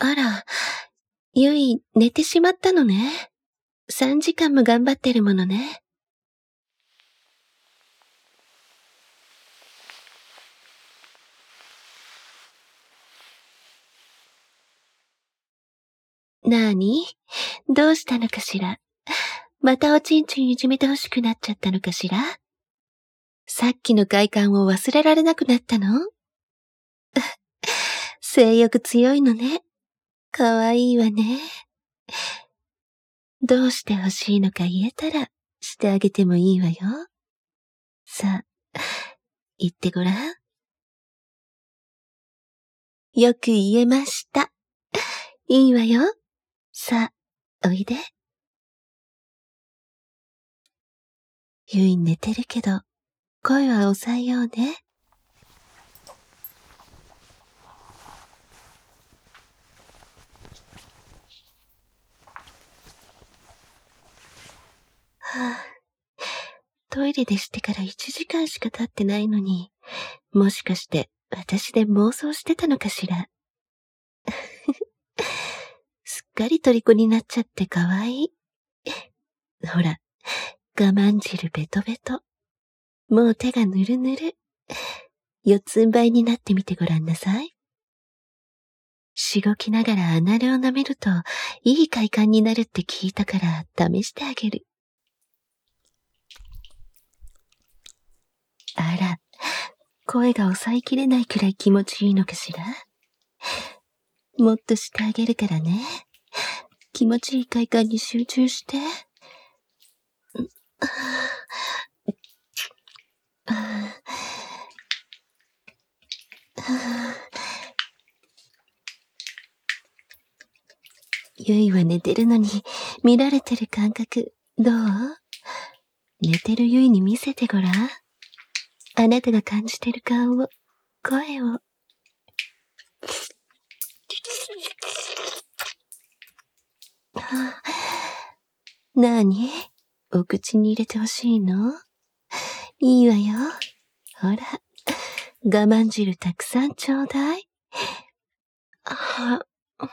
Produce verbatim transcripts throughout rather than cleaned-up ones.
あら、ゆい、寝てしまったのね。さんじかんも頑張ってるものね。なーに？どうしたのかしら？またおちんちんいじめてほしくなっちゃったのかしら？さっきの快感を忘れられなくなったの？性欲強いのね。かわいいわね。どうしてほしいのか言えたらしてあげてもいいわよ。さあ、言ってごらん。よく言えました。いいわよ。さあ、おいで。ゆい寝てるけど、声は抑えようね。はぁ、トイレでしてからいちじかんしか経ってないのに、もしかして私で妄想してたのかしら。すっかり虜になっちゃってかわいい。ほら、我慢汁ベトベト。もう手がぬるぬる。四つん這いになってみてごらんなさい。しごきながらアナルを舐めるといい快感になるって聞いたから試してあげる。あら、声が抑えきれないくらい気持ちいいのかしら。もっとしてあげるからね。気持ちいい快感に集中して。ゆいは寝てるのに見られてる感覚どう？寝てるゆいに見せてごらん。あなたが感じてる顔を、声を。なーに？お口に入れてほしいの？いいわよ。ほら、我慢汁たくさんちょうだい。あ、うん、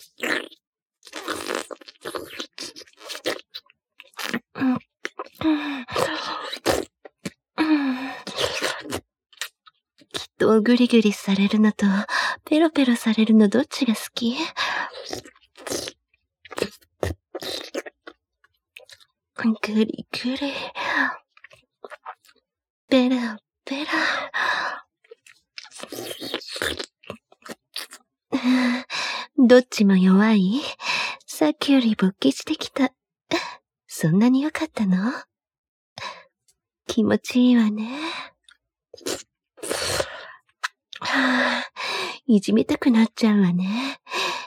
きっとグリグリされるのとペロペロされるのどっちが好き？グリグリ。ペラペラ。どっちも弱い？さっきより勃起してきた。そんなに良かったの？気持ちいいわね。はぁ、いじめたくなっちゃうわね。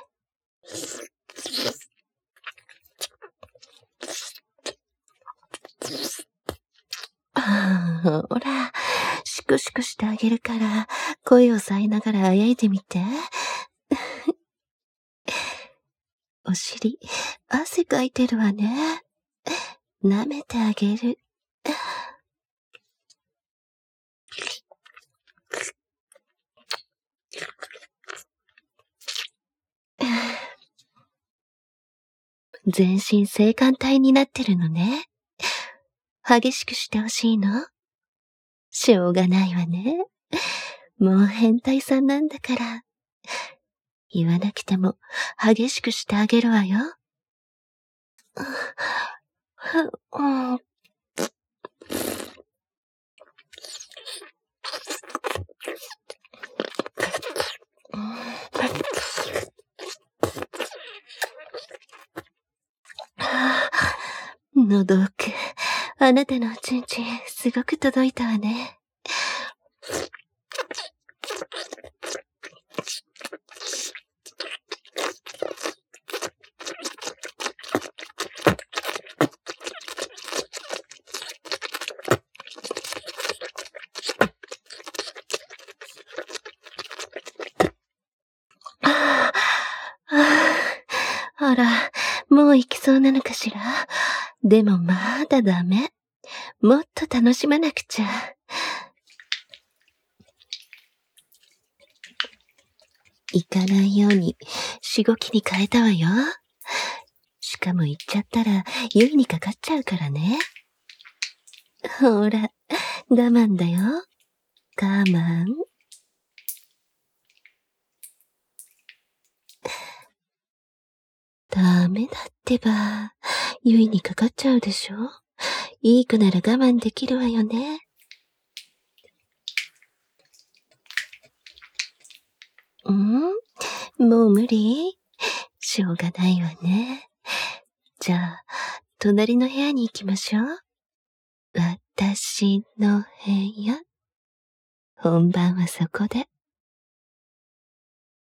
ほら、シクシクしてあげるから、声を抑えながらあやいでみて。お尻、汗かいてるわね。舐めてあげる。全身性感帯になってるのね。激しくしてほしいの？しょうがないわね。もう変態さんなんだから。言わなくても激しくしてあげるわよ。喉奥、あなたのおちんちんすごく届いたわね。あら、もう行きそうなのかしら？でもまだダメ。もっと楽しまなくちゃ。 行かないように、しごきに変えたわよ。しかも行っちゃったら、ゆいにかかっちゃうからね。ほら、我慢だよ。我慢。ダメだってば。ゆいにかかっちゃうでしょ。いい子なら我慢できるわよね。ん？もう無理？しょうがないわね。じゃあ、隣の部屋に行きましょう。私の部屋。本番はそこで。